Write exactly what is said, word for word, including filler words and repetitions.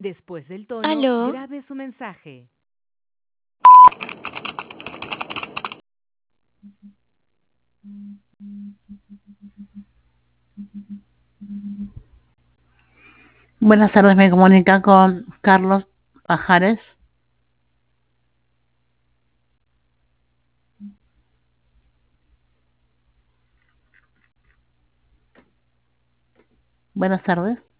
Después del tono, ¿Aló? grabe su mensaje. Buenas tardes, me comunica con Carlos Pajares. Buenas tardes.